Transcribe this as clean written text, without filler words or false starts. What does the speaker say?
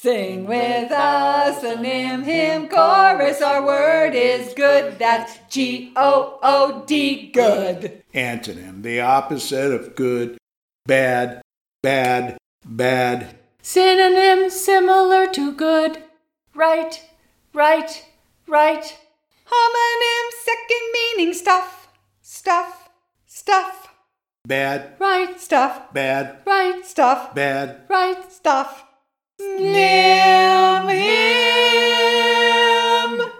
Sing with us a nim hymn chorus. Our word is good. That's G-O-O-D, good. Antonym, the opposite of good, bad, bad, bad. Synonym, similar to good. Right, right, right. Homonym, second meaning stuff, stuff, stuff. Bad, Right, stuff, bad, right, stuff, bad, right, stuff. Nim, hymn.